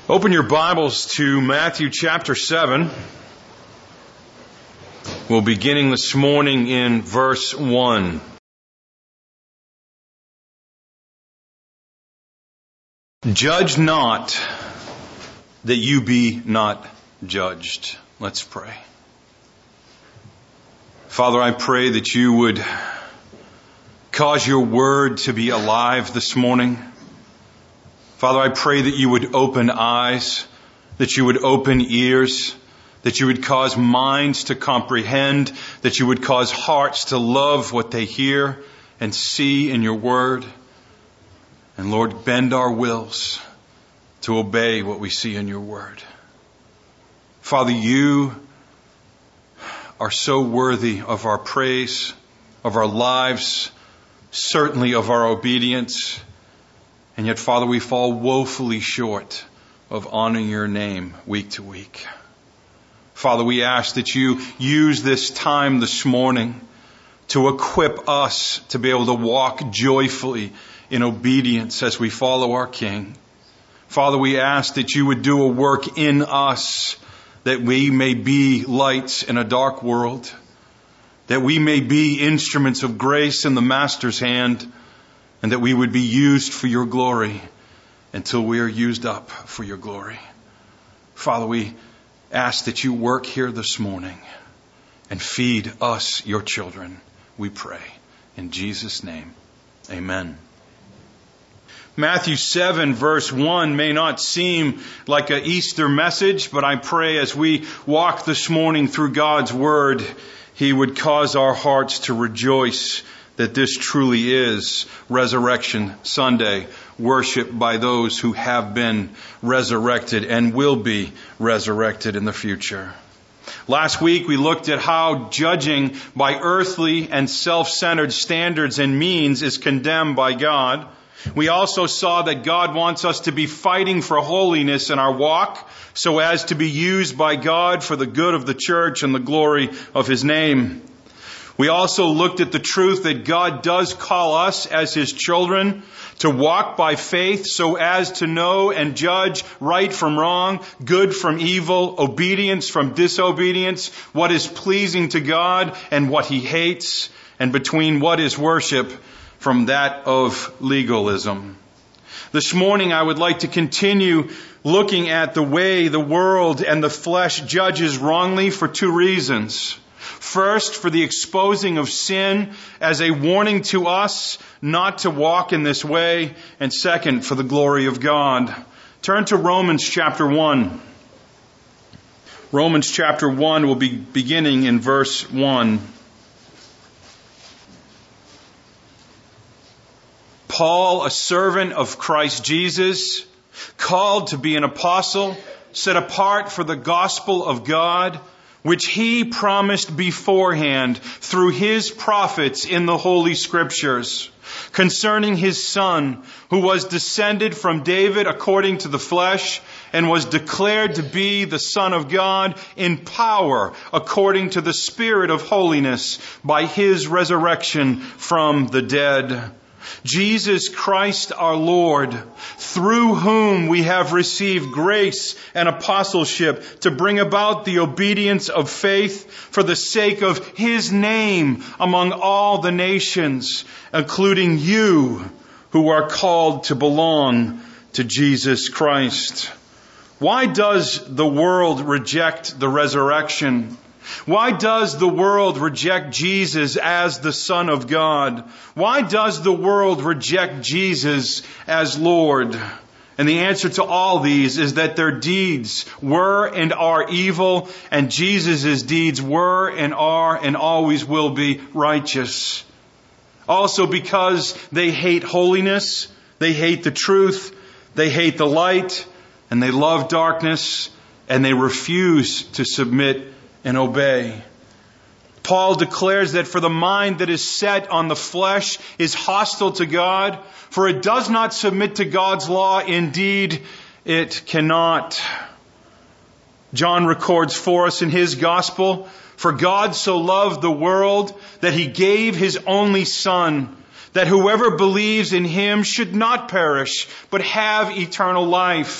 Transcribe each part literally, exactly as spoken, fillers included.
Open your Bibles to Matthew chapter seven. We'll be beginning this morning in verse one. Judge not that you be not judged. Let's pray. Father, I pray that you would cause your word to be alive this morning. Father, I pray that you would open eyes, that you would open ears, that you would cause minds to comprehend, that you would cause hearts to love what they hear and see in your word. And Lord, bend our wills to obey what we see in your word. Father, you are so worthy of our praise, of our lives, certainly of our obedience. And yet, Father, we fall woefully short of honoring your name week to week. Father, we ask that you use this time this morning to equip us to be able to walk joyfully in obedience as we follow our King. Father, we ask that you would do a work in us, that we may be lights in a dark world, that we may be instruments of grace in the Master's hand, and that we would be used for your glory until we are used up for your glory. Father, we ask that you work here this morning and feed us, your children, we pray. In Jesus' name, amen. Matthew seven verse one may not seem like an Easter message, but I pray as we walk this morning through God's word, he would cause our hearts to rejoice that this truly is Resurrection Sunday, worship by those who have been resurrected and will be resurrected in the future. Last week we looked at how judging by earthly and self-centered standards and means is condemned by God. We also saw that God wants us to be fighting for holiness in our walk so as to be used by God for the good of the church and the glory of His name. We also looked at the truth that God does call us as His children to walk by faith so as to know and judge right from wrong, good from evil, obedience from disobedience, what is pleasing to God and what He hates, and between what is worship from that of legalism. This morning I would like to continue looking at the way the world and the flesh judges wrongly for two reasons. First, for the exposing of sin as a warning to us not to walk in this way. And second, for the glory of God. Turn to Romans chapter one. Romans chapter one will be beginning in verse one. Paul, a servant of Christ Jesus, called to be an apostle, set apart for the gospel of God, which He promised beforehand through His prophets in the Holy Scriptures, concerning His Son, who was descended from David according to the flesh, and was declared to be the Son of God in power according to the Spirit of holiness by His resurrection from the dead. Jesus Christ our Lord, through whom we have received grace and apostleship to bring about the obedience of faith for the sake of His name among all the nations, including you who are called to belong to Jesus Christ. Why does the world reject the resurrection? Why does the world reject Jesus as the Son of God? Why does the world reject Jesus as Lord? And the answer to all these is that their deeds were and are evil, and Jesus' deeds were and are and always will be righteous. Also because they hate holiness, they hate the truth, they hate the light, and they love darkness, and they refuse to submit and obey. Paul declares that for the mind that is set on the flesh is hostile to God, for it does not submit to God's law. Indeed, it cannot. John records for us in his gospel, for God so loved the world that He gave His only Son, that whoever believes in Him should not perish, but have eternal life.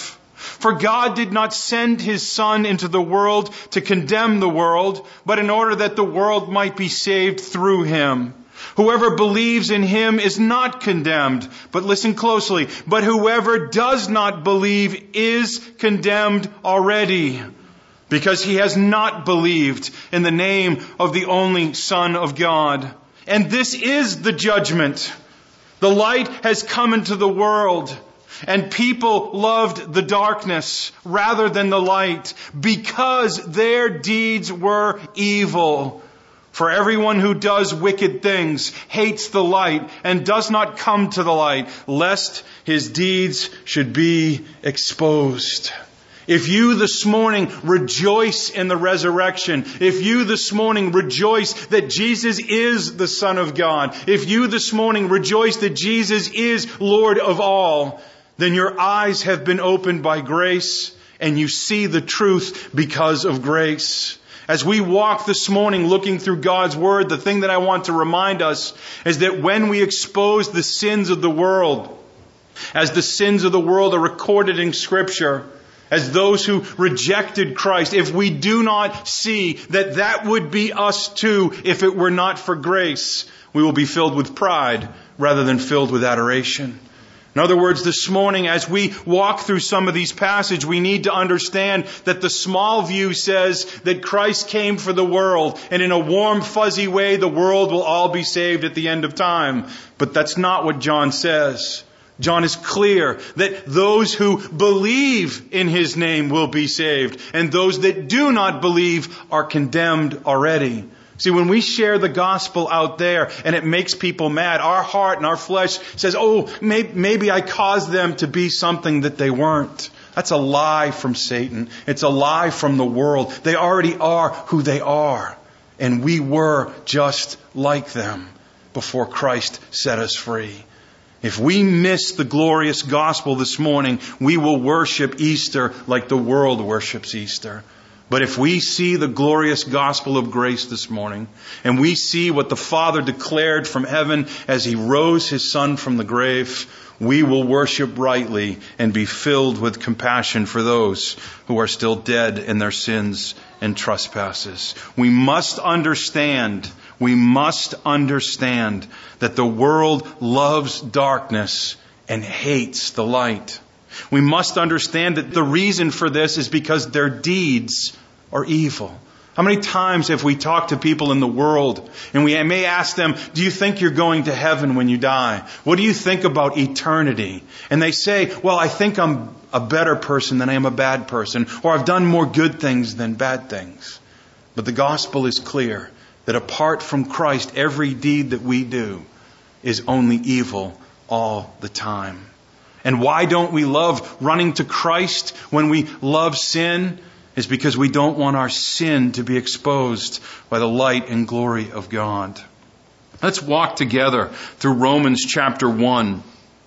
For God did not send his Son into the world to condemn the world, but in order that the world might be saved through him. Whoever believes in him is not condemned, but listen closely, but whoever does not believe is condemned already, because he has not believed in the name of the only Son of God. And this is the judgment. The light has come into the world, and people loved the darkness rather than the light, because their deeds were evil. For everyone who does wicked things hates the light and does not come to the light, lest his deeds should be exposed. If you this morning rejoice in the resurrection, if you this morning rejoice that Jesus is the Son of God, if you this morning rejoice that Jesus is Lord of all, then your eyes have been opened by grace and you see the truth because of grace. As we walk this morning looking through God's Word, the thing that I want to remind us is that when we expose the sins of the world, as the sins of the world are recorded in Scripture, as those who rejected Christ, if we do not see that that would be us too if it were not for grace, we will be filled with pride rather than filled with adoration. In other words, this morning, as we walk through some of these passages, we need to understand that the small view says that Christ came for the world, and in a warm, fuzzy way, the world will all be saved at the end of time. But that's not what John says. John is clear that those who believe in his name will be saved, and those that do not believe are condemned already. See, when we share the gospel out there and it makes people mad, our heart and our flesh says, oh, maybe, maybe I caused them to be something that they weren't. That's a lie from Satan. It's a lie from the world. They already are who they are. And we were just like them before Christ set us free. If we miss the glorious gospel this morning, we will worship Easter like the world worships Easter. But if we see the glorious gospel of grace this morning, and we see what the Father declared from heaven as He rose His Son from the grave, we will worship rightly and be filled with compassion for those who are still dead in their sins and trespasses. We must understand, we must understand that the world loves darkness and hates the light. We must understand that the reason for this is because their deeds are evil. How many times have we talked to people in the world and we may ask them, do you think you're going to heaven when you die? What do you think about eternity? And they say, well, I think I'm a better person than I am a bad person, or I've done more good things than bad things. But the gospel is clear that apart from Christ, every deed that we do is only evil all the time. And why don't we love running to Christ when we love sin? Is because we don't want our sin to be exposed by the light and glory of God. Let's walk together through Romans chapter one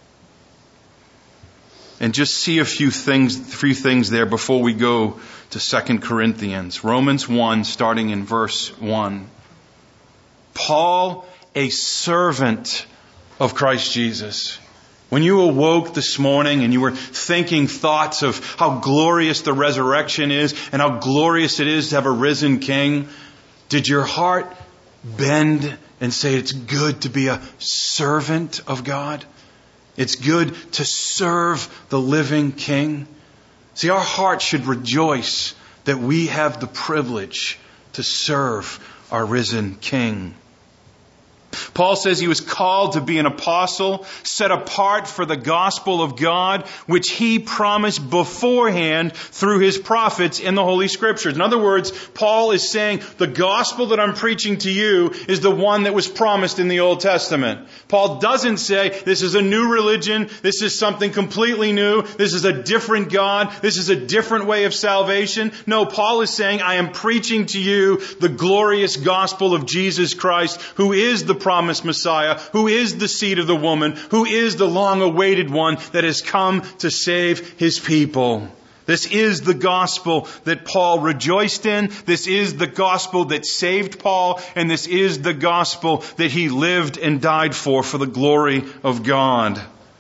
and just see a few things, few things there before we go to Second Corinthians. Romans one, starting in verse one. Paul, a servant of Christ Jesus. When you awoke this morning and you were thinking thoughts of how glorious the resurrection is and how glorious it is to have a risen King, did your heart bend and say it's good to be a servant of God? It's good to serve the living King. See, our heart should rejoice that we have the privilege to serve our risen King. Paul says he was called to be an apostle, set apart for the gospel of God, which he promised beforehand through his prophets in the Holy Scriptures. In other words, Paul is saying the gospel that I'm preaching to you is the one that was promised in the Old Testament. Paul doesn't say this is a new religion, this is something completely new, this is a different God, this is a different way of salvation. No, Paul is saying I am preaching to you the glorious gospel of Jesus Christ, who is the promised Messiah, who is the seed of the woman, who is the long-awaited one that has come to save his people. This is the gospel that Paul rejoiced in. This is the gospel that saved Paul. And this is the gospel that he lived and died for, for the glory of God.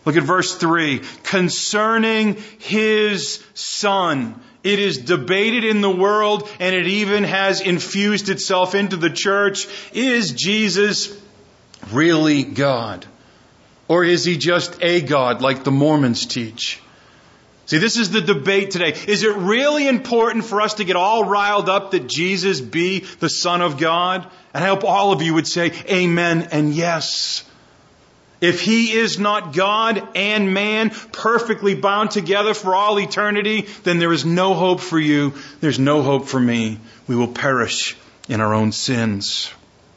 Look at verse three. Concerning His Son. It is debated in the world, and it even has infused itself into the church. Is Jesus really God? Or is He just a God like the Mormons teach? See, this is the debate today. Is it really important for us to get all riled up that Jesus be the Son of God? And I hope all of you would say amen and yes. If He is not God and man perfectly bound together for all eternity, then there is no hope for you. There's no hope for me. We will perish in our own sins.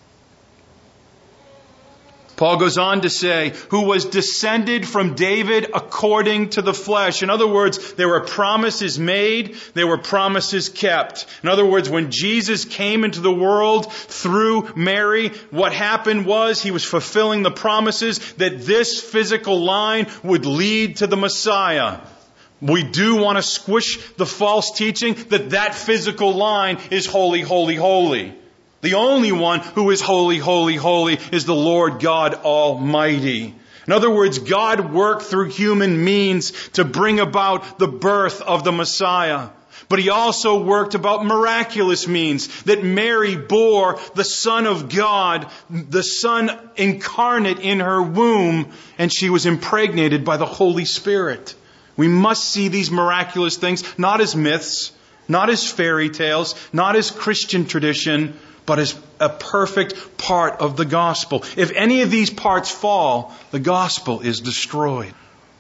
Paul goes on to say, who was descended from David according to the flesh. In other words, there were promises made, there were promises kept. In other words, when Jesus came into the world through Mary, what happened was He was fulfilling the promises that this physical line would lead to the Messiah. We do want to squish the false teaching that that physical line is holy, holy, holy. The only one who is holy, holy, holy is the Lord God Almighty. In other words, God worked through human means to bring about the birth of the Messiah. But He also worked about miraculous means, that Mary bore the Son of God, the Son incarnate in her womb, and she was impregnated by the Holy Spirit. We must see these miraculous things not as myths, not as fairy tales, not as Christian tradition, but as a perfect part of the gospel. If any of these parts fall, the gospel is destroyed.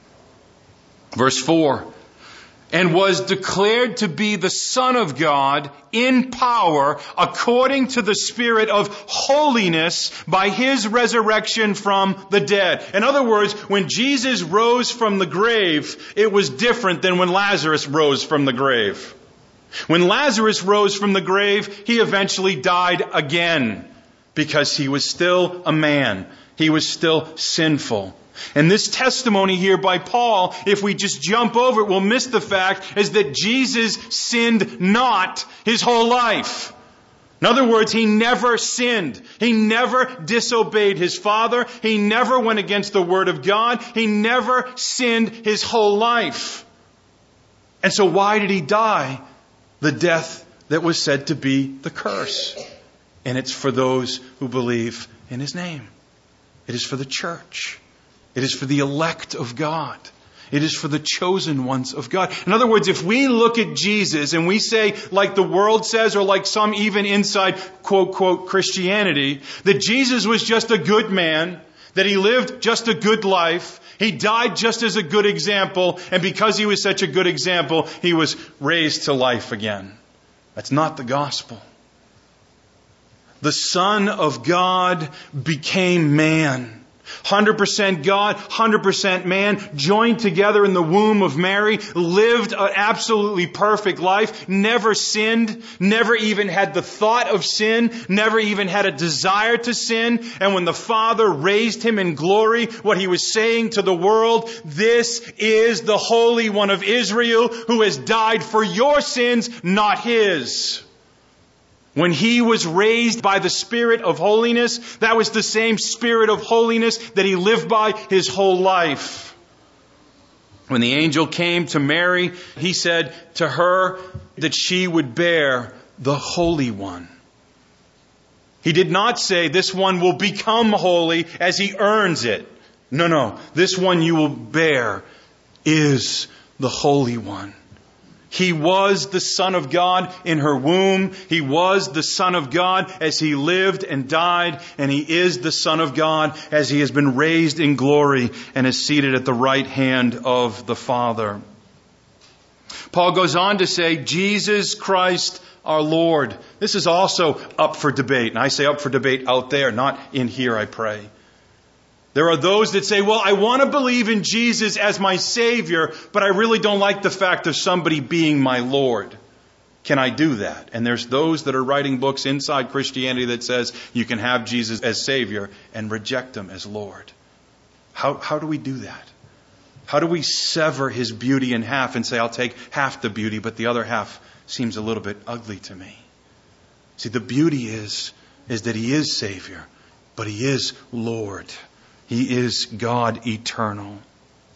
Verse four. And was declared to be the Son of God in power according to the Spirit of holiness by His resurrection from the dead. In other words, when Jesus rose from the grave, it was different than when Lazarus rose from the grave. When Lazarus rose from the grave, he eventually died again because he was still a man. He was still sinful. And this testimony here by Paul, if we just jump over it, we'll miss the fact, is that Jesus sinned not His whole life. In other words, He never sinned. He never disobeyed His Father. He never went against the Word of God. He never sinned His whole life. And so why did He die? The death that was said to be the curse. And it's for those who believe in His name. It is for the church. It is for the elect of God. It is for the chosen ones of God. In other words, if we look at Jesus and we say, like the world says, or like some even inside, quote, quote, Christianity, that Jesus was just a good man, that He lived just a good life, He died just as a good example, and because He was such a good example, He was raised to life again. That's not the gospel. The Son of God became man. one hundred percent God, one hundred percent man, joined together in the womb of Mary, lived an absolutely perfect life, never sinned, never even had the thought of sin, never even had a desire to sin. And when the Father raised Him in glory, what He was saying to the world, this is the Holy One of Israel who has died for your sins, not His. When He was raised by the Spirit of holiness, that was the same Spirit of holiness that He lived by His whole life. When the angel came to Mary, He said to her that she would bear the Holy One. He did not say this one will become holy as he earns it. No, no. This one you will bear is the Holy One. He was the Son of God in her womb. He was the Son of God as He lived and died. And He is the Son of God as He has been raised in glory and is seated at the right hand of the Father. Paul goes on to say, Jesus Christ our Lord. This is also up for debate. And I say up for debate out there, not in here, I pray. There are those that say, well, I want to believe in Jesus as my Savior, but I really don't like the fact of somebody being my Lord. Can I do that? And there's those that are writing books inside Christianity that says you can have Jesus as Savior and reject Him as Lord. How, how do we do that? How do we sever His beauty in half and say, I'll take half the beauty, but the other half seems a little bit ugly to me? See, the beauty is, is that He is Savior, but He is Lord. He is God eternal.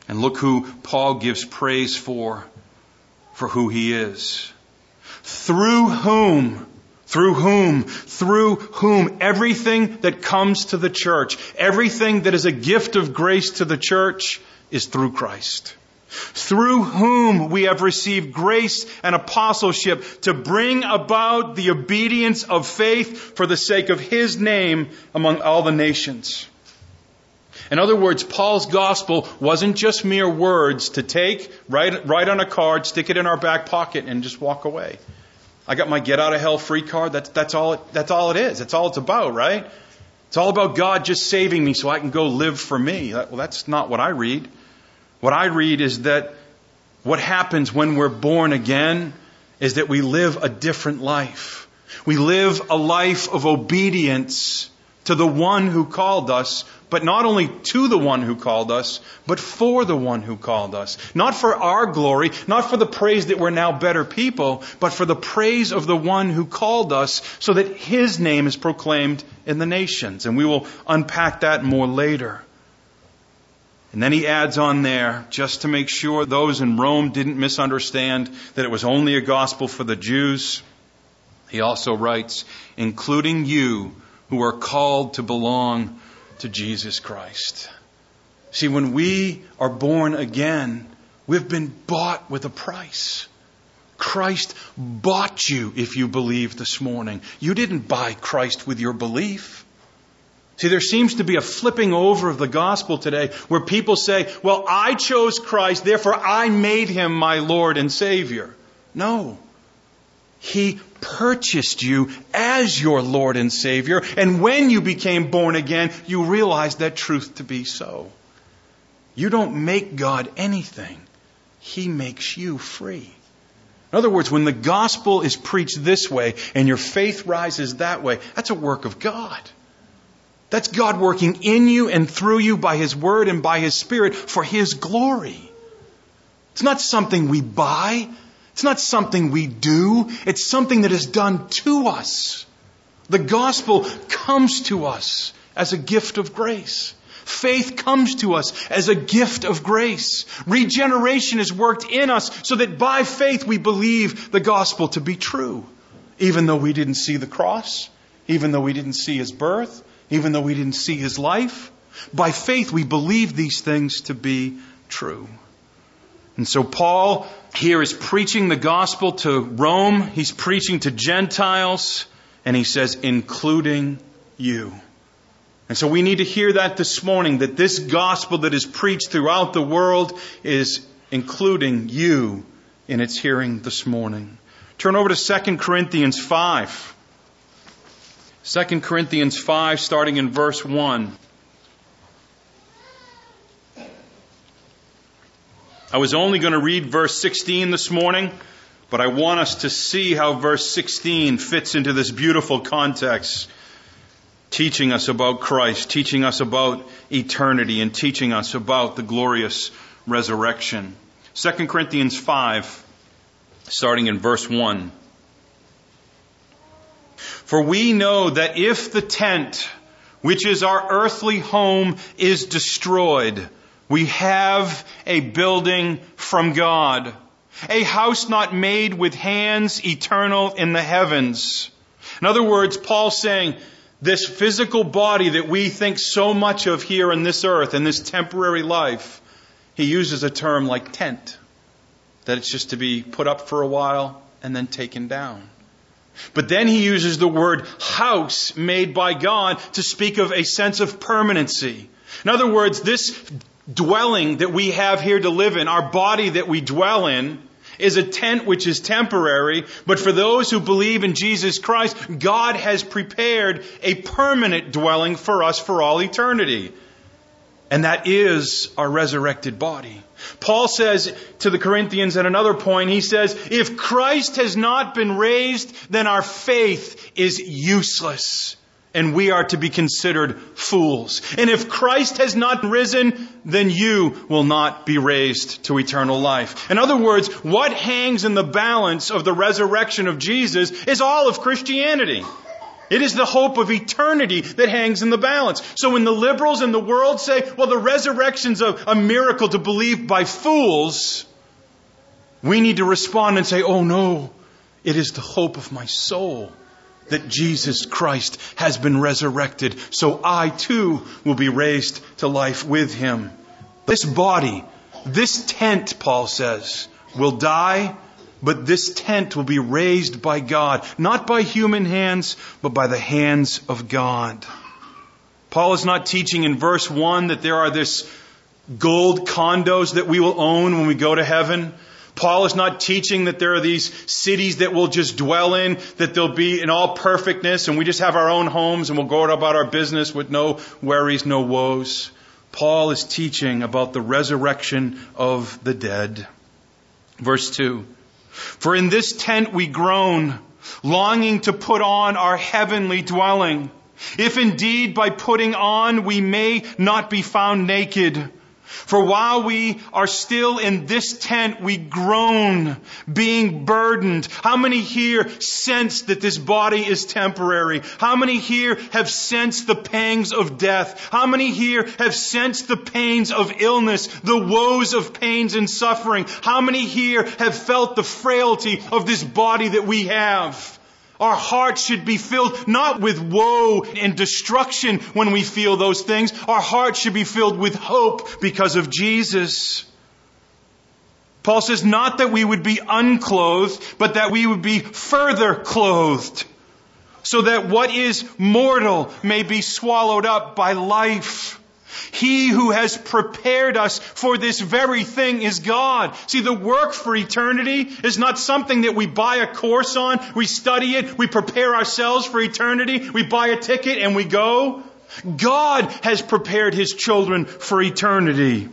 And look who Paul gives praise for, for who he is. Through whom, through whom, through whom everything that comes to the church, everything that is a gift of grace to the church is through Christ. Through whom we have received grace and apostleship to bring about the obedience of faith for the sake of His name among all the nations. In other words, Paul's gospel wasn't just mere words to take, write, write on a card, stick it in our back pocket, and just walk away. I got my get out of hell free card. That's, that's all it, that's all it is. That's all it's about, right? It's all about God just saving me so I can go live for me. Well, that's not what I read. What I read is that what happens when we're born again is that we live a different life. We live a life of obedience to the one who called us, but not only to the one who called us, but for the one who called us. Not for our glory, not for the praise that we're now better people, but for the praise of the one who called us so that His name is proclaimed in the nations. And we will unpack that more later. And then he adds on there, just to make sure those in Rome didn't misunderstand that it was only a gospel for the Jews. He also writes, including you who are called to belong to Jesus Christ. See, when we are born again, we've been bought with a price. Christ bought you if you believe this morning. You didn't buy Christ with your belief. See, there seems to be a flipping over of the gospel today where people say, well, I chose Christ, therefore I made Him my Lord and Savior. No. He purchased you as your Lord and Savior. And when you became born again, you realized that truth to be so. You don't make God anything. He makes you free. In other words, when the gospel is preached this way and your faith rises that way, that's a work of God. That's God working in you and through you by His Word and by His Spirit for His glory. It's not something we buy. It's not something we do. It's something that is done to us. The gospel comes to us as a gift of grace. Faith comes to us as a gift of grace. Regeneration is worked in us so that by faith we believe the gospel to be true. Even though we didn't see the cross, even though we didn't see His birth, even though we didn't see His life, by faith we believe these things to be true. And so Paul here is preaching the gospel to Rome. He's preaching to Gentiles. And he says, including you. And so we need to hear that this morning, that this gospel that is preached throughout the world is including you in its hearing this morning. Turn over to Second Corinthians five. Second Corinthians five, starting in verse one. I was only going to read verse sixteen this morning, but I want us to see how verse sixteen fits into this beautiful context, teaching us about Christ, teaching us about eternity, and teaching us about the glorious resurrection. Second Corinthians five, starting in verse one. For we know that if the tent, which is our earthly home, is destroyed, we have a building from God, a house not made with hands, eternal in the heavens. In other words, Paul's saying, this physical body that we think so much of here on this earth, in this temporary life, he uses a term like tent, that it's just to be put up for a while and then taken down. But then he uses the word house made by God to speak of a sense of permanency. In other words, this dwelling that we have here to live in, our body that we dwell in, is a tent which is temporary. But for those who believe in Jesus Christ, God has prepared a permanent dwelling for us for all eternity. And that is our resurrected body. Paul says to the Corinthians at another point, he says, if Christ has not been raised, then our faith is useless, and we are to be considered fools. And if Christ has not risen, then you will not be raised to eternal life. In other words, what hangs in the balance of the resurrection of Jesus is all of Christianity. It is the hope of eternity that hangs in the balance. So when the liberals in the world say, well, the resurrection's a, a miracle to believe by fools, we need to respond and say, oh no, it is the hope of my soul that Jesus Christ has been resurrected, so I too will be raised to life with Him. This body, this tent, Paul says, will die, but this tent will be raised by God, not by human hands, but by the hands of God. Paul is not teaching in verse one that there are this gold condos that we will own when we go to heaven. Paul is not teaching that there are these cities that we'll just dwell in, that they'll be in all perfectness and we just have our own homes and we'll go about our business with no worries, no woes. Paul is teaching about the resurrection of the dead. Verse two. For in this tent we groan, longing to put on our heavenly dwelling. If indeed by putting on we may not be found naked. For while we are still in this tent, we groan, being burdened. How many here sense that this body is temporary? How many here have sensed the pangs of death? How many here have sensed the pains of illness, the woes of pains and suffering? How many here have felt the frailty of this body that we have? Our hearts should be filled not with woe and destruction when we feel those things. Our hearts should be filled with hope because of Jesus. Paul says not that we would be unclothed, but that we would be further clothed, so that what is mortal may be swallowed up by life. He who has prepared us for this very thing is God. See, the work for eternity is not something that we buy a course on, we study it, we prepare ourselves for eternity, we buy a ticket and we go. God has prepared His children for eternity.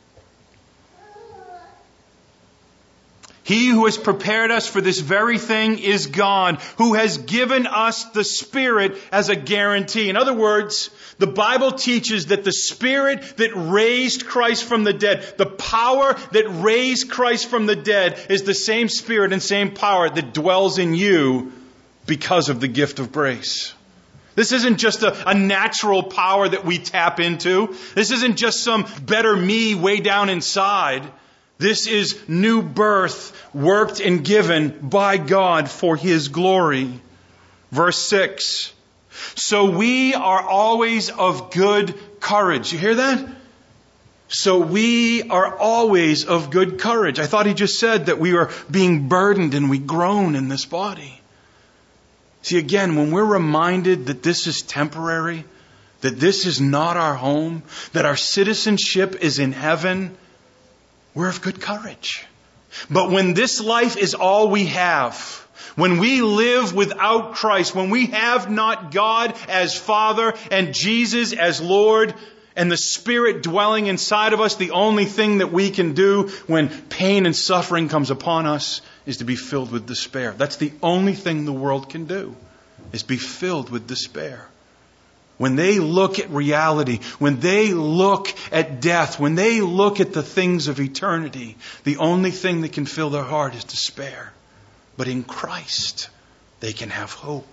He who has prepared us for this very thing is God, who has given us the Spirit as a guarantee. In other words, the Bible teaches that the Spirit that raised Christ from the dead, the power that raised Christ from the dead, is the same Spirit and same power that dwells in you because of the gift of grace. This isn't just a, a natural power that we tap into. This isn't just some better me way down inside. This is new birth worked and given by God for His glory. Verse six. So we are always of good courage. You hear that? So we are always of good courage. I thought he just said that we are being burdened and we groan in this body. See, again, when we're reminded that this is temporary, that this is not our home, that our citizenship is in heaven, we're of good courage. But when this life is all we have, when we live without Christ, when we have not God as Father and Jesus as Lord and the Spirit dwelling inside of us, the only thing that we can do when pain and suffering comes upon us is to be filled with despair. That's the only thing the world can do, is be filled with despair. When they look at reality, when they look at death, when they look at the things of eternity, the only thing that can fill their heart is despair. But in Christ, they can have hope.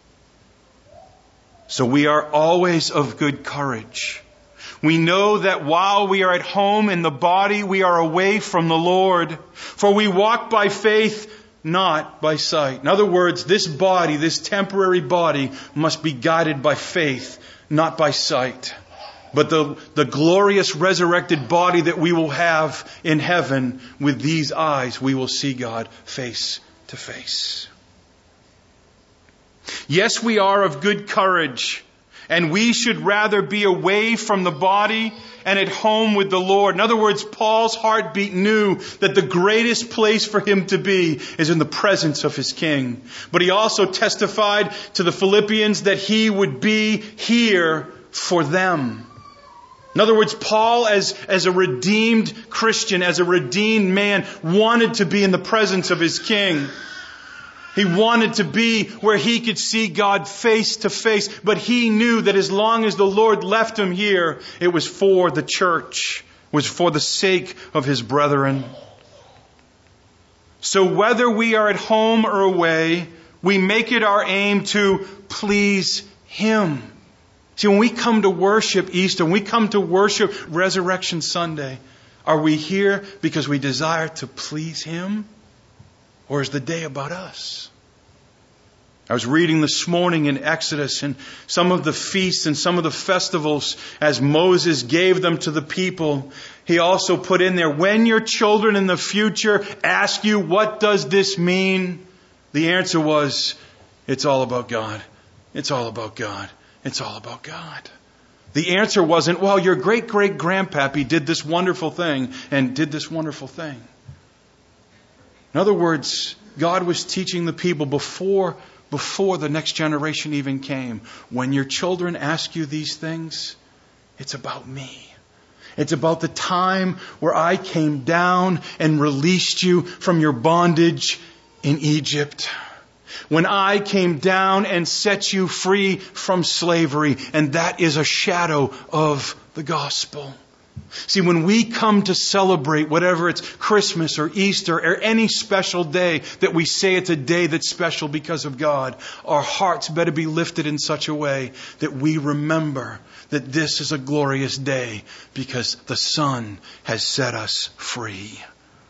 So we are always of good courage. We know that while we are at home in the body, we are away from the Lord. For we walk by faith, not by sight. In other words, this body, this temporary body, must be guided by faith, not by sight. But the, the glorious resurrected body that we will have in heaven, with these eyes, we will see God face to face. Yes, we are of good courage, and we should rather be away from the body and at home with the Lord. In other words, Paul's heartbeat knew that the greatest place for him to be is in the presence of his King. But he also testified to the Philippians that he would be here for them. In other words, Paul, as, as a redeemed Christian, as a redeemed man, wanted to be in the presence of his King. He wanted to be where he could see God face to face. But he knew that as long as the Lord left him here, it was for the church. It was for the sake of his brethren. So whether we are at home or away, We make it our aim to please Him. See, when we come to worship Easter, when we come to worship Resurrection Sunday, are we here because we desire to please Him? Or is the day about us? I was reading this morning in Exodus and some of the feasts and some of the festivals as Moses gave them to the people. He also put in there, when your children in the future ask you, what does this mean? The answer was, it's all about God. It's all about God. It's all about God. The answer wasn't, well, your great-great-grandpappy did this wonderful thing and did this wonderful thing. In other words, God was teaching the people before, before the next generation even came. When your children ask you these things, it's about me. It's about the time where I came down and released you from your bondage in Egypt. When I came down and set you free from slavery. And that is a shadow of the gospel. See, when we come to celebrate, whatever it's Christmas or Easter or any special day that we say it's a day that's special because of God, our hearts better be lifted in such a way that we remember that this is a glorious day because the Son has set us free.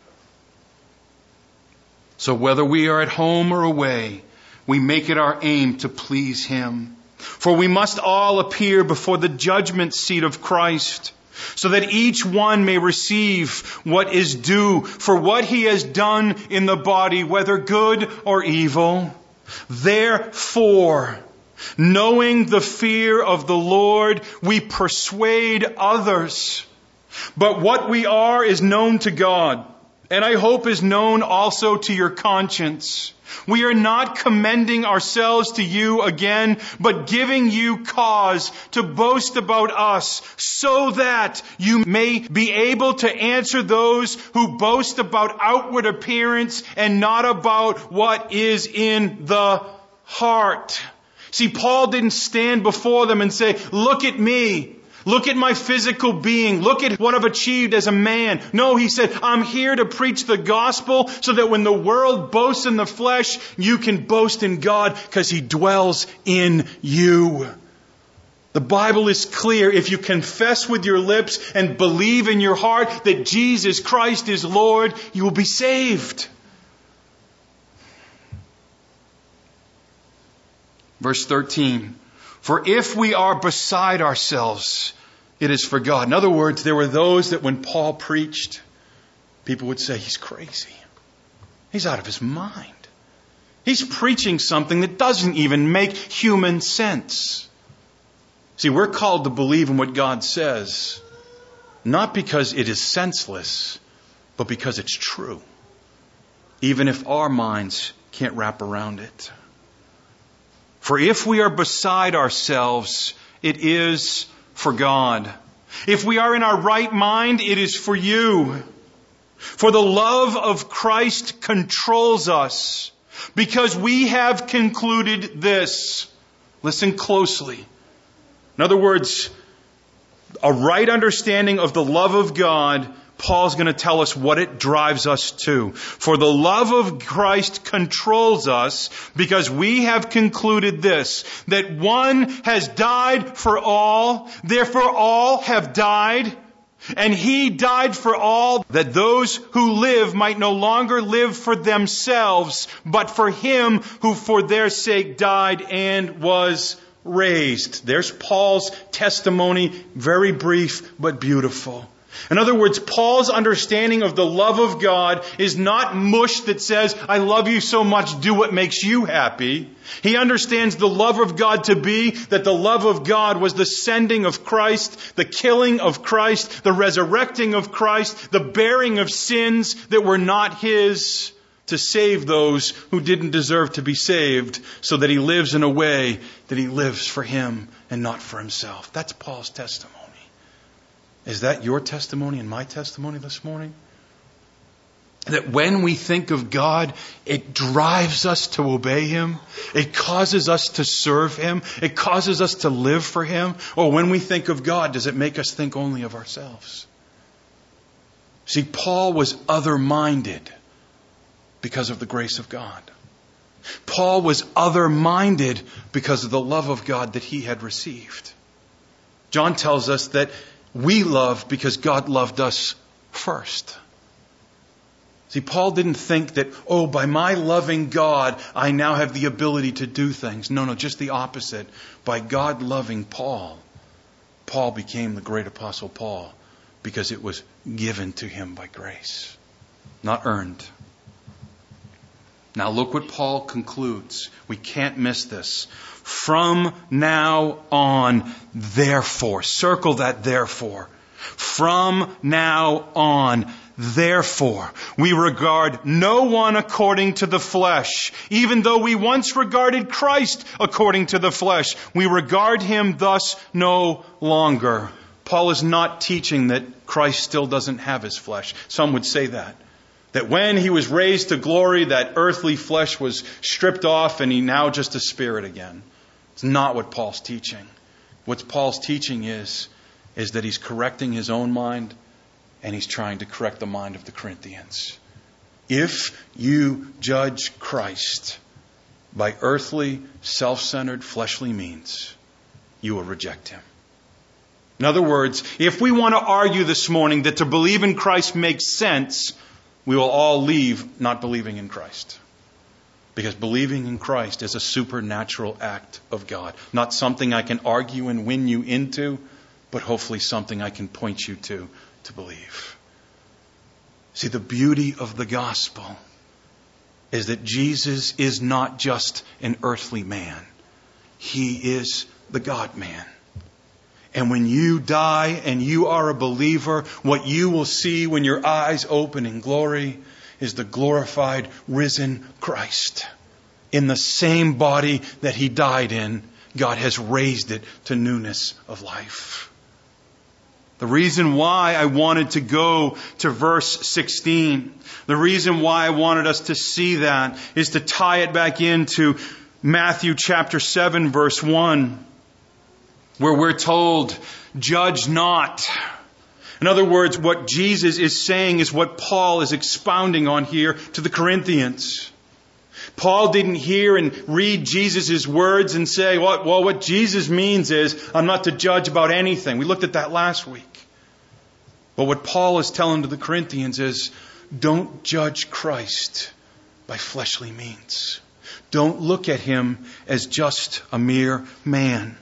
So whether we are at home or away, we make it our aim to please Him. For we must all appear before the judgment seat of Christ, so that each one may receive what is due for what he has done in the body, whether good or evil. Therefore, knowing the fear of the Lord, we persuade others. But what we are is known to God, and I hope is known also to your conscience. We are not commending ourselves to you again, but giving you cause to boast about us, so that you may be able to answer those who boast about outward appearance and not about what is in the heart. See, Paul didn't stand before them and say, look at me. Look at my physical being. Look at what I've achieved as a man. No, he said, I'm here to preach the gospel so that when the world boasts in the flesh, you can boast in God because He dwells in you. The Bible is clear. If you confess with your lips and believe in your heart that Jesus Christ is Lord, you will be saved. Verse thirteen. For if we are beside ourselves, it is for God. In other words, there were those that when Paul preached, people would say, he's crazy. He's out of his mind. He's preaching something that doesn't even make human sense. See, we're called to believe in what God says, not because it is senseless, but because it's true. Even if our minds can't wrap around it. For if we are beside ourselves, it is for God. If we are in our right mind, it is for you. For the love of Christ controls us, because we have concluded this. Listen closely. In other words, a right understanding of the love of God, Paul's going to tell us what it drives us to. For the love of Christ controls us, because we have concluded this, that one has died for all, therefore all have died, and He died for all, that those who live might no longer live for themselves, but for Him who for their sake died and was raised. There's Paul's testimony, very brief but beautiful. In other words, Paul's understanding of the love of God is not mush that says, I love you so much, do what makes you happy. He understands the love of God to be that the love of God was the sending of Christ, the killing of Christ, the resurrecting of Christ, the bearing of sins that were not His, to save those who didn't deserve to be saved, so that He lives in a way that He lives for Him and not for Himself. That's Paul's testimony. Is that your testimony and my testimony this morning? That when we think of God, it drives us to obey Him. It causes us to serve Him. It causes us to live for Him. Or when we think of God, does it make us think only of ourselves? See, Paul was other-minded because of the grace of God. Paul was other-minded because of the love of God that he had received. John tells us that we love because God loved us first. See, Paul didn't think that, oh, by my loving God, I now have the ability to do things. No, no, just the opposite. By God loving Paul, Paul became the great apostle Paul because it was given to him by grace, not earned. Now look what Paul concludes. We can't miss this. From now on, therefore. Circle that therefore. From now on, therefore, we regard no one according to the flesh. Even though we once regarded Christ according to the flesh, we regard him thus no longer. Paul is not teaching that Christ still doesn't have his flesh. Some would say that. That when he was raised to glory, that earthly flesh was stripped off and he now just a spirit again. It's not what Paul's teaching. What Paul's teaching is, is that he's correcting his own mind and he's trying to correct the mind of the Corinthians. If you judge Christ by earthly, self-centered, fleshly means, you will reject him. In other words, if we want to argue this morning that to believe in Christ makes sense, we will all leave not believing in Christ. Because believing in Christ is a supernatural act of God. Not something I can argue and win you into, but hopefully something I can point you to to believe. See, the beauty of the gospel is that Jesus is not just an earthly man. He is the God-man. And when you die and you are a believer, what you will see when your eyes open in glory is the glorified, risen Christ. In the same body that he died in, God has raised it to newness of life. The reason why I wanted to go to verse sixteen, the reason why I wanted us to see that is to tie it back into Matthew chapter seven, verse one. Where we're told, judge not. In other words, what Jesus is saying is what Paul is expounding on here to the Corinthians. Paul didn't hear and read Jesus' words and say, well, well, what Jesus means is, I'm not to judge about anything. We looked at that last week. But what Paul is telling to the Corinthians is, don't judge Christ by fleshly means. Don't look at him as just a mere man.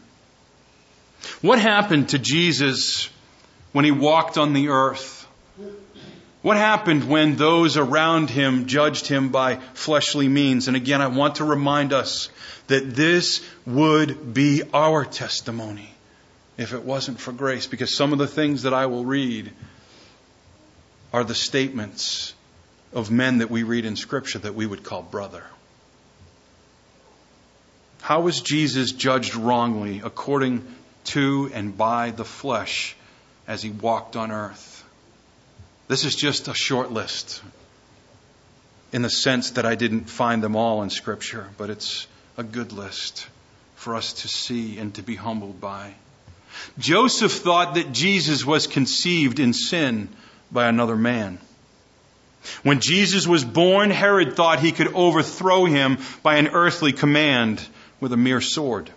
What happened to Jesus when he walked on the earth? What happened when those around him judged him by fleshly means? And again, I want to remind us that this would be our testimony if it wasn't for grace. Because some of the things that I will read are the statements of men that we read in Scripture that we would call brother. How was Jesus judged wrongly according to and by the flesh as he walked on earth? This is just a short list in the sense that I didn't find them all in Scripture, but it's a good list for us to see and to be humbled by. Joseph thought that Jesus was conceived in sin by another man. When Jesus was born, Herod thought he could overthrow him by an earthly command with a mere sword.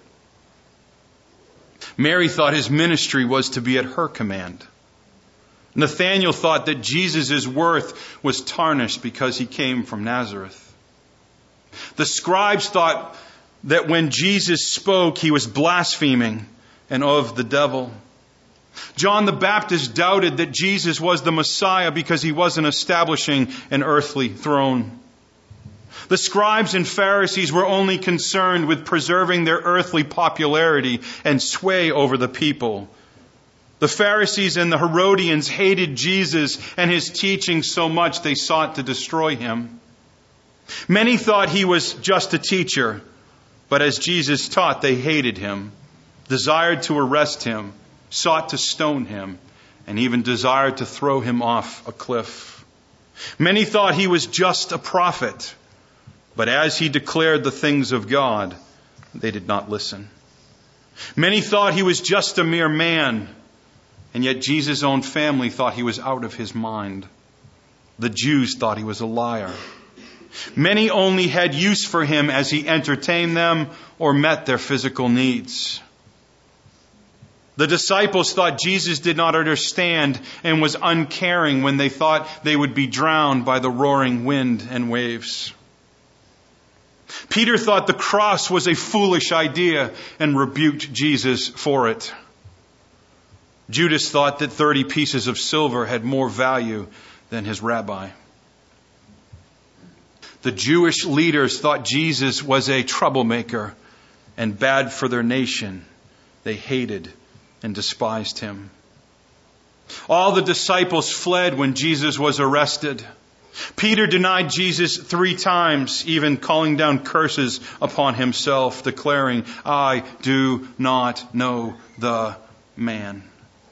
Mary thought his ministry was to be at her command. Nathanael thought that Jesus' worth was tarnished because he came from Nazareth. The scribes thought that when Jesus spoke, he was blaspheming and of the devil. John the Baptist doubted that Jesus was the Messiah because he wasn't establishing an earthly throne. The scribes and Pharisees were only concerned with preserving their earthly popularity and sway over the people. The Pharisees and the Herodians hated Jesus and his teaching so much they sought to destroy him. Many thought he was just a teacher, but as Jesus taught, they hated him, desired to arrest him, sought to stone him, and even desired to throw him off a cliff. Many thought he was just a prophet, but as he declared the things of God, they did not listen. Many thought he was just a mere man, and yet Jesus' own family thought he was out of his mind. The Jews thought he was a liar. Many only had use for him as he entertained them or met their physical needs. The disciples thought Jesus did not understand and was uncaring when they thought they would be drowned by the roaring wind and waves. Peter thought the cross was a foolish idea and rebuked Jesus for it. Judas thought that thirty pieces of silver had more value than his rabbi. The Jewish leaders thought Jesus was a troublemaker and bad for their nation. They hated and despised him. All the disciples fled when Jesus was arrested. Peter denied Jesus three times, even calling down curses upon himself, declaring, "I do not know the man."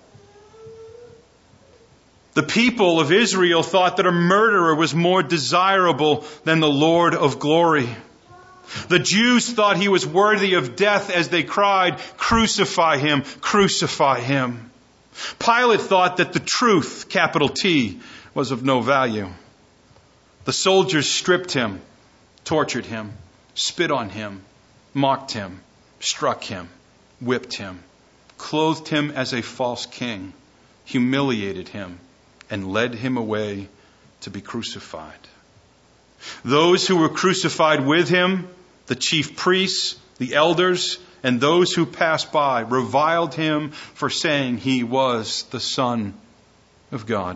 The people of Israel thought that a murderer was more desirable than the Lord of glory. The Jews thought he was worthy of death as they cried, "Crucify him, crucify him." Pilate thought that the truth, capital T, was of no value. The soldiers stripped him, tortured him, spit on him, mocked him, struck him, whipped him, clothed him as a false king, humiliated him, and led him away to be crucified. Those who were crucified with him, the chief priests, the elders, and those who passed by, reviled him for saying he was the Son of God.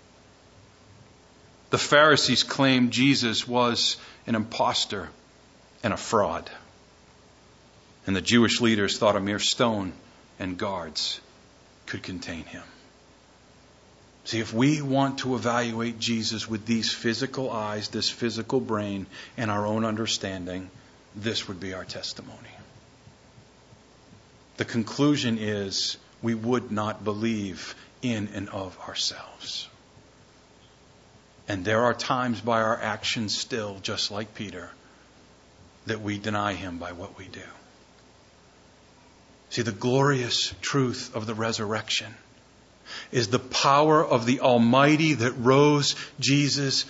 The Pharisees claimed Jesus was an imposter and a fraud. And the Jewish leaders thought a mere stone and guards could contain him. See, if we want to evaluate Jesus with these physical eyes, this physical brain, and our own understanding, this would be our testimony. The conclusion is we would not believe in and of ourselves. And there are times by our actions still, just like Peter, that we deny him by what we do. See, the glorious truth of the resurrection is the power of the Almighty that rose Jesus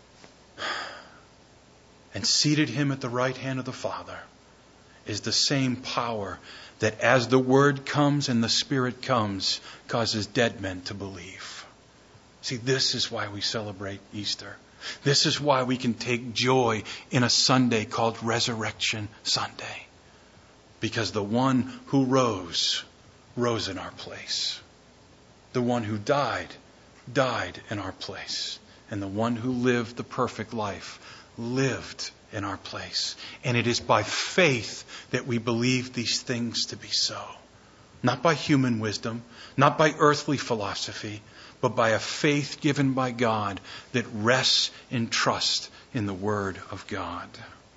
and seated him at the right hand of the Father is the same power that as the Word comes and the Spirit comes, causes dead men to believe. See, this is why we celebrate Easter. This is why we can take joy in a Sunday called Resurrection Sunday. Because the one who rose, rose in our place. The one who died, died in our place. And the one who lived the perfect life, lived in our place. And it is by faith that we believe these things to be so. Not by human wisdom, not by earthly philosophy, but by a faith given by God that rests in trust in the Word of God.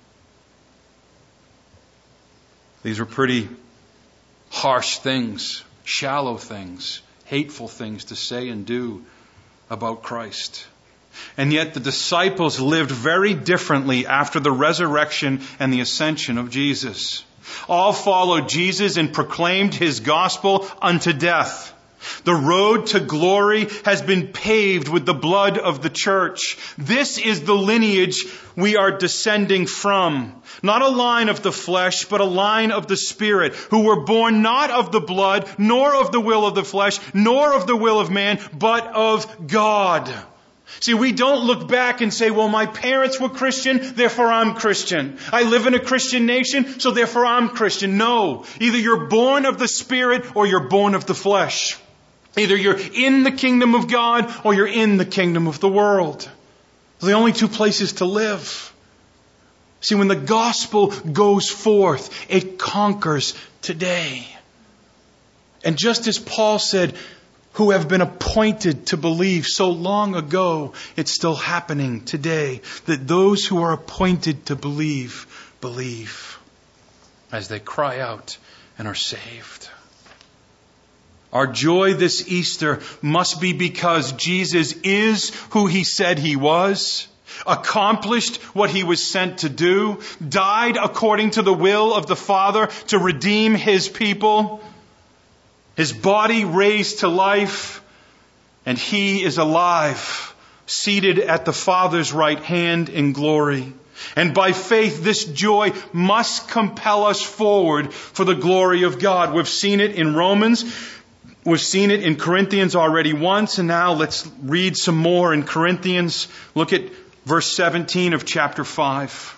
These are pretty harsh things, shallow things, hateful things to say and do about Christ. And yet the disciples lived very differently after the resurrection and the ascension of Jesus. All followed Jesus and proclaimed his gospel unto death. The road to glory has been paved with the blood of the church. This is the lineage we are descending from. Not a line of the flesh, but a line of the Spirit, who were born not of the blood, nor of the will of the flesh, nor of the will of man, but of God. See, we don't look back and say, well, my parents were Christian, therefore I'm Christian. I live in a Christian nation, so therefore I'm Christian. No. Either you're born of the Spirit or you're born of the flesh. Either you're in the kingdom of God or you're in the kingdom of the world. They're the only two places to live. See, when the gospel goes forth, it conquers today. And just as Paul said, who have been appointed to believe so long ago, it's still happening today. That those who are appointed to believe, believe as they cry out and are saved. Our joy this Easter must be because Jesus is who he said he was, accomplished what he was sent to do, died according to the will of the Father to redeem his people, his body raised to life, and he is alive seated at the Father's right hand in glory. And by faith, this joy must compel us forward for the glory of God. We've seen it in Romans. We've seen it in Corinthians already once. And now let's read some more in Corinthians. Look at verse seventeen of chapter five.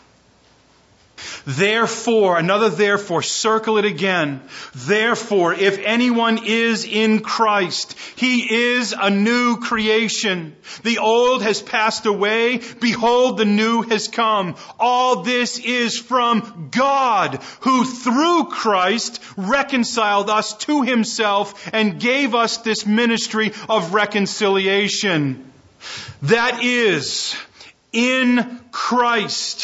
Therefore, another therefore, circle it again. Therefore, if anyone is in Christ, he is a new creation. The old has passed away. Behold, the new has come. All this is from God, who through Christ reconciled us to himself and gave us this ministry of reconciliation. That is, in Christ.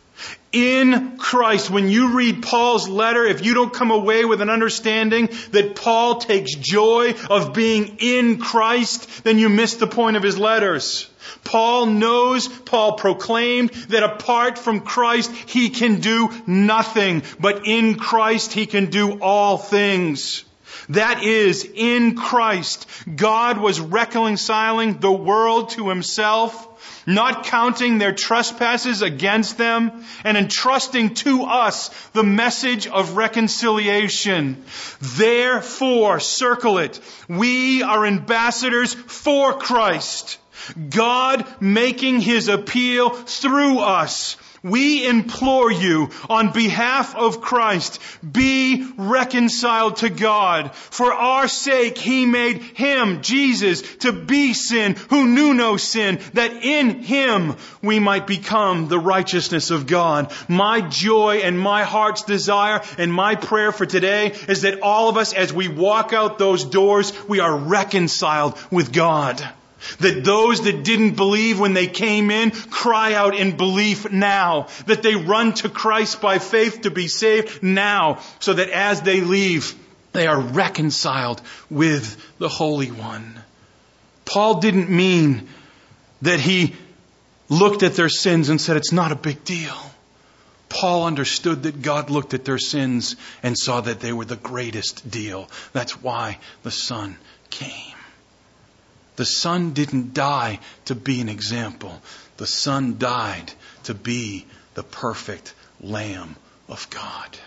In Christ. When you read Paul's letter, if you don't come away with an understanding that Paul takes joy of being in Christ, then you miss the point of his letters. Paul knows, Paul proclaimed that apart from Christ, he can do nothing. But in Christ, he can do all things. That is, in Christ, God was reconciling the world to himself, not counting their trespasses against them, and entrusting to us the message of reconciliation. Therefore, circle it, we are ambassadors for Christ, God making his appeal through us. We implore you on behalf of Christ, be reconciled to God. For our sake, he made him, Jesus, to be sin who knew no sin, that in him we might become the righteousness of God. My joy and my heart's desire and my prayer for today is that all of us, as we walk out those doors, we are reconciled with God. That those that didn't believe when they came in cry out in belief now. That they run to Christ by faith to be saved now. So that as they leave, they are reconciled with the Holy One. Paul didn't mean that he looked at their sins and said, it's not a big deal. Paul understood that God looked at their sins and saw that they were the greatest deal. That's why the Son came. The Son didn't die to be an example. The Son died to be the perfect Lamb of God.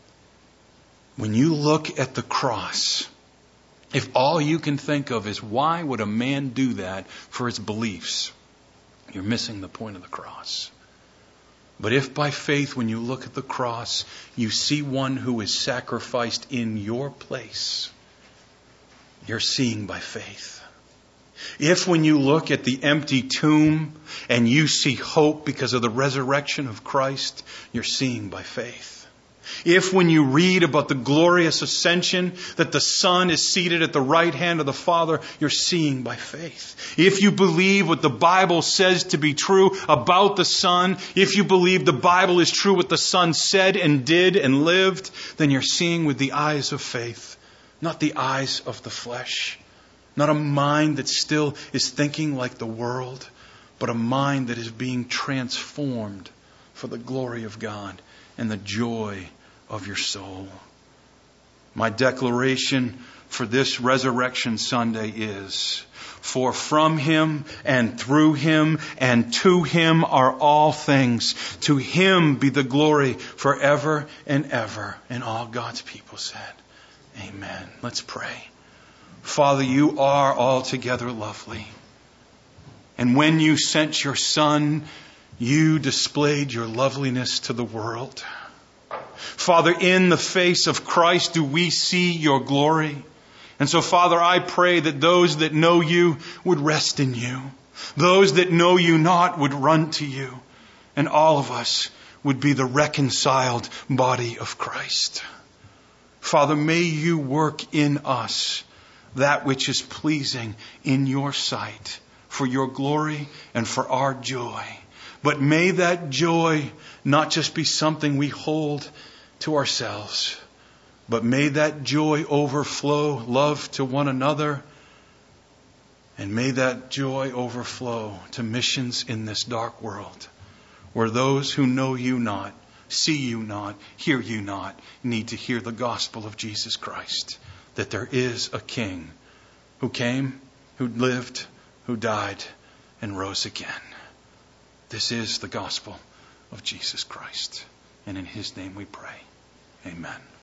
When you look at the cross, if all you can think of is why would a man do that for his beliefs, you're missing the point of the cross. But if by faith, when you look at the cross, you see one who is sacrificed in your place, you're seeing by faith. If when you look at the empty tomb and you see hope because of the resurrection of Christ, you're seeing by faith. If when you read about the glorious ascension that the Son is seated at the right hand of the Father, you're seeing by faith. If you believe what the Bible says to be true about the Son, if you believe the Bible is true what the Son said and did and lived, then you're seeing with the eyes of faith, not the eyes of the flesh. Not a mind that still is thinking like the world, but a mind that is being transformed for the glory of God and the joy of your soul. My declaration for this Resurrection Sunday is, for from him and through him and to him are all things. To him be the glory forever and ever. And all God's people said, amen. Let's pray. Father, you are altogether lovely. And when you sent your Son, you displayed your loveliness to the world. Father, in the face of Christ do we see your glory. And so, Father, I pray that those that know you would rest in you. Those that know you not would run to you. And all of us would be the reconciled body of Christ. Father, may you work in us that which is pleasing in your sight, for your glory and for our joy. But may that joy not just be something we hold to ourselves, but may that joy overflow love to one another, and may that joy overflow to missions in this dark world, where those who know you not, see you not, hear you not, need to hear the gospel of Jesus Christ. That there is a King who came, who lived, who died, and rose again. This is the gospel of Jesus Christ. And in his name we pray. Amen.